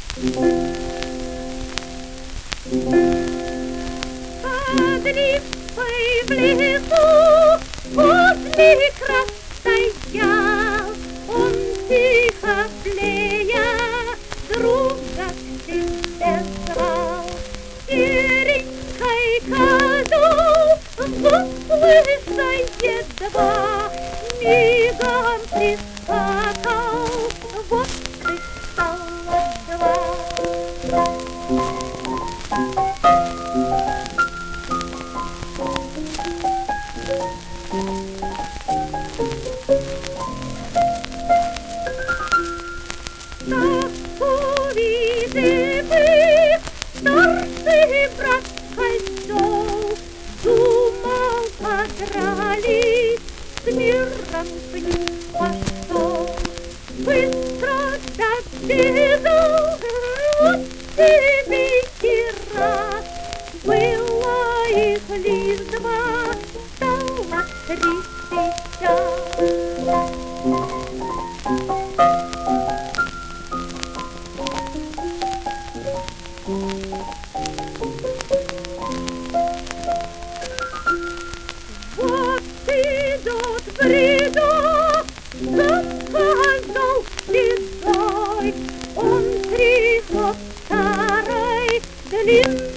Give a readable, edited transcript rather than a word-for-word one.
Под липой в лесу возле крас стоял он, тихо блея, друга к себе звал. Серенькой козу услыша едва, мигом прискакал, вот и стало два. Так увидев их, старший брат кольцов, думал подрались, с миром вниз пошел. Быстро добежал, вот тебе и раз, было их лишь два, стало 3 сейчас. Вот идет бреда, сказал седой, он 3 год старой, длинной